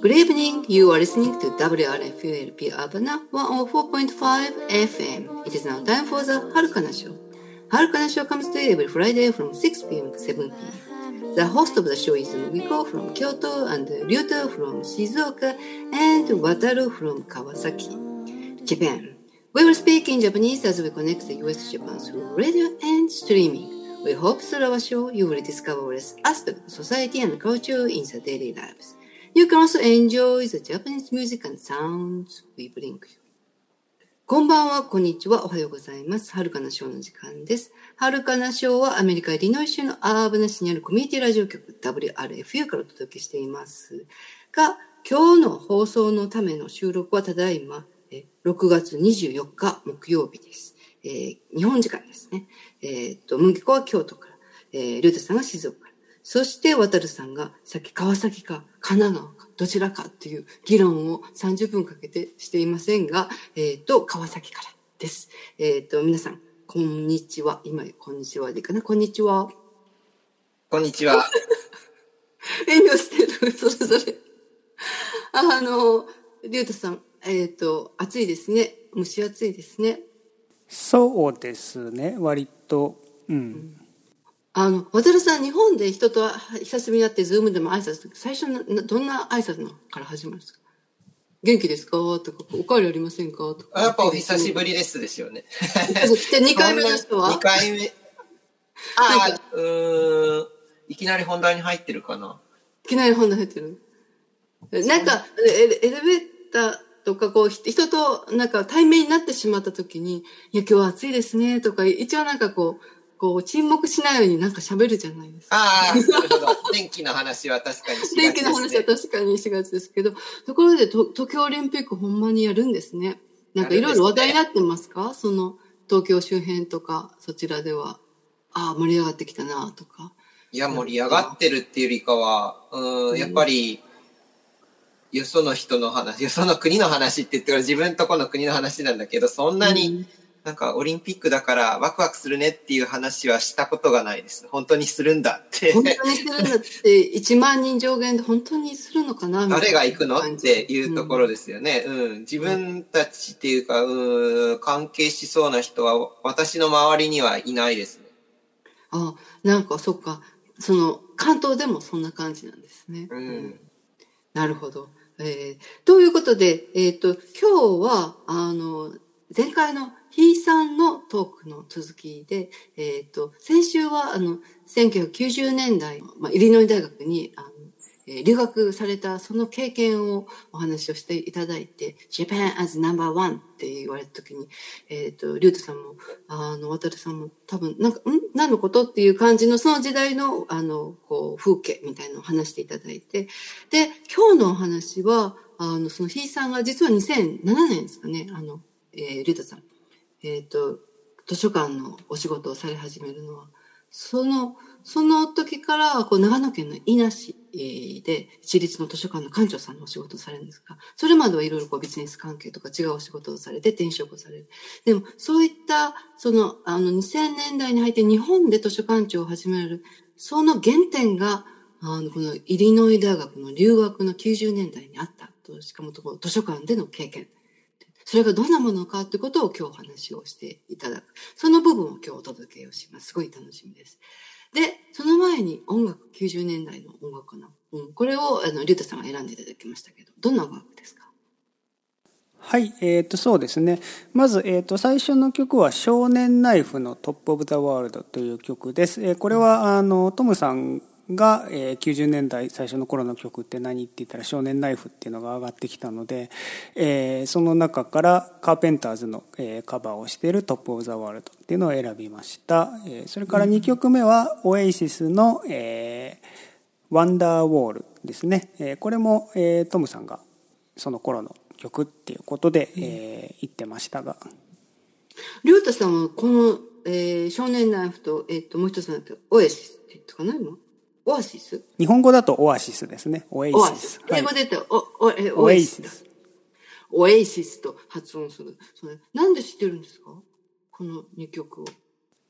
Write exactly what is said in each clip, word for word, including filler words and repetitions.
Good evening, you are listening to ダブリューアールエフエルピーUrbana one oh four point five F M. It is now time for the Harukana Show. Harukana Show comes to you every Friday from six p m to seven p m. The host of the show is Miko from Kyoto and Ryuta from Shizuoka and Wataru from Kawasaki, Japan. We will speak in Japanese as we connect the U S to Japan through radio and streaming.We hope through our show you will discover various aspects of society and culture in the daily lives. You can also enjoy the Japanese music and sounds we bring you. こんばんは、こんにちは、おはようございます。はるかなショーの時間です。はるかなショーはアメリカ・イリノイ州のアーバナ市にあるコミュニティラジオ局 ダブリューアールエフユー からお届けしていますが、今日の放送のための収録はただいまろくがつにじゅうよっか木曜日です。えー、日本時間ですね。えっと、ムンギコは京都から、えー、リュウタさんが静岡から、そしてワタルさんがさっき川崎か神奈川かどちらかっていう議論をさんじゅっぷんかけてしていませんが、えっと、川崎からです。えっと、皆さん、こんにちは。今、こんにちはでいいかな。こんにちは。 こんにちは。 遠慮してる、それぞれ。あの、リュウタさん、えっと、暑いですね。蒸し暑いですね。 そうですね、割と、うん。うん、 あの、渡さん、日本で人と久しぶりに会って、ズームでも挨拶、最初な、どんな挨拶のから始まるんですか？元気ですかとか、おかわりありませんかとか。 やっぱお久しぶりですですよね。 で、にかいめの人は ?に回目。ああ、うーん。いきなり本題に入ってるかな。 いきなり本題入ってる。なんか、エレベーター、とか、こう、人と、なんか、対面になってしまったときに、いや、今日は暑いですね、とか、一応なんかこう、こう、沈黙しないようになんか喋るじゃないですか。 ああ、なるほど。天気の話は確かにしがちですね。 天気の話は確かにしがちですけど、ところで、東京オリンピックほんまにやるんですね。なんかいろいろ話題になってますか？ね、その、東京周辺とか、そちらでは、ああ、盛り上がってきたな、とか。 いや、盛り上がってるっていうよりかは、うん、やっぱり、よその人の話、よその国の話って言ってから自分とこの国の話なんだけど、そんなになんかオリンピックだからワクワクするねっていう話はしたことがないです。本当にするんだって。 本当にするんだって、いちまんにん上限で本当にするのかなみたいな。 誰が行くのっていうところですよね。うん。自分たちっていうか、うん、関係しそうな人は私の周りにはいないですね。 あ、なんかそっか。その、関東でもそんな感じなんですね。 うん。 なるほど。えー、ということで、えっと、今日は、あの、前回のひいさんのトークの続きで、えっと、先週は、あの、せんきゅうひゃくきゅうじゅうねんだい、まあ、イリノイ大学に、あの、えー、留学されたその経験をお話をしていただいて、Japan as number one って言われたときに、えっと、リュウトさんも、あの、渡さんも多分、なんか、ん何のことっていう感じの、その時代の、あの、こう、風景みたいなのを話していただいて、で、今日のお話は、あの、そのひいさんが実はにせんななねんですかね、あの、えー、リュウトさん、えっと、図書館のお仕事をされ始めるのは、その、その時から、こう、長野県の伊那市で、市立の図書館の館長さんのお仕事をされるんですが、それまではいろいろこう、ビジネス関係とか違うお仕事をされて、転職をされる。でも、そういった、その、あの、にせんねんだいに入って日本で図書館長を始める、その原点が、あの、このイリノイ大学の留学のきゅうじゅうねんだいにあったと、しかも図書館での経験。それがどんなものかということを今日お話をしていただく。その部分を今日お届けをします。すごい楽しみです。で、その前に音楽、きゅうじゅうねんだいの音楽かな。うん、これを、あの、リュウタさんが選んでいただきましたけど、どんな音楽ですか？ はい、えっと、そうですね。まず、えっと、最初の曲は少年ナイフのトップオブザワールドという曲です。えー、これは、あの、トムさんが、えー、きゅうじゅうねんだい最初の頃の曲って何って言ったら少年ナイフっていうのが上がってきたので、えー、その中からカーペンターズの、えー、カバーをしているトップオブザワールドっていうのを選びました。えー、それからにきょくめはオエシスの、えー、ワンダーウォールですね。えー、これも、えー、トムさんがその頃の曲っていうことで、えー、言ってましたが。 リュウタさんはこの、えー、少年ナイフと、えっと、もう一つなんだけど、オエシスって言ったかな今？オアシス？ 日本語だとオアシスですね。オエイシス。 英語で言ったら、お、お、え、オエシス。オエイシスと発音する。それ、なんで知ってるんですか？このにきょくを。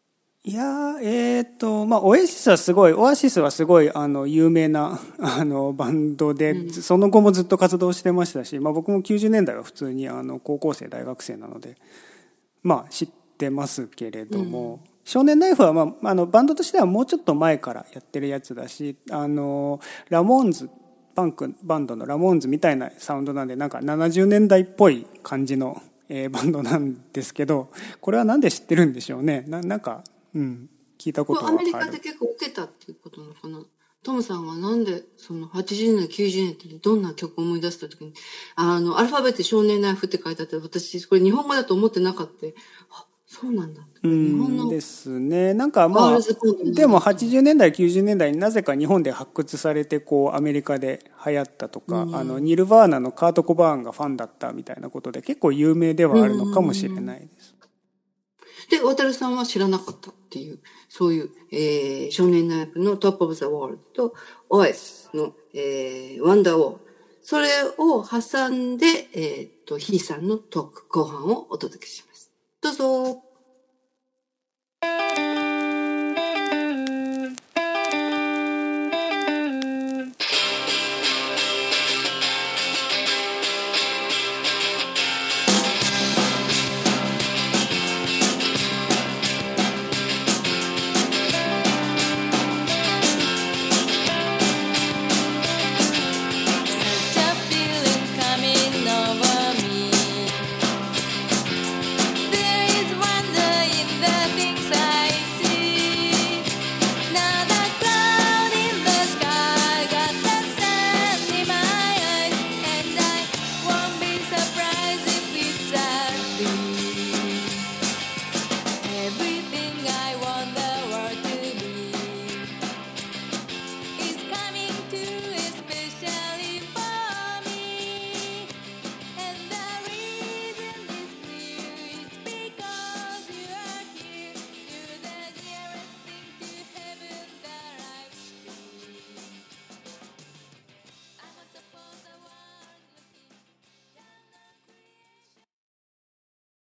いやー、えーっと、まあ、オエシスはすごい、オアシスはすごい、あの、有名な、あの、バンドで、 うんその後もずっと活動してましたし、まあ、僕もきゅうじゅうねんだいは普通に、あの、高校生、大学生なので、まあ、知ってますけれども、 うん少年ナイフは、まあ、あの、バンドとしてはもうちょっと前からやってるやつだし、あの、ラモーンズ、パンクバンドのラモーンズみたいなサウンドなんで、なんかななじゅうねんだいっぽい感じの、えーバンドなんですけど、これはなんで知ってるんでしょうね。な、なんか、うん、聞いたこことれアはある。 メリカで結構受けたっていうことなのかな。トムさんはなんで、そのはちじゅうねん、きゅうじゅうねんってどんな曲を思い出した時に、あの、アルファベットで少年ナイフって書いてあって、私、これ日本語だと思ってなかった。あ、そうなんだ。 う日本のんですね。なんかまガーあルズバンドのでもはちじゅうねんだいきゅうじゅうねんだいになぜか日本で発掘されてこうアメリカで流行ったとか、 うんあのニルヴァーナのカート・コバーンがファンだったみたいなことで結構有名ではあるのかもしれないです。 で、渡さんは知らなかったっていう、そういう、えー、少年ナイフのトップオブザワールドと、オーエス の、えー、ワンダーウォール。それを挟んで、えーっと、ヒーさんのトーク後半をお届けします。どうぞ。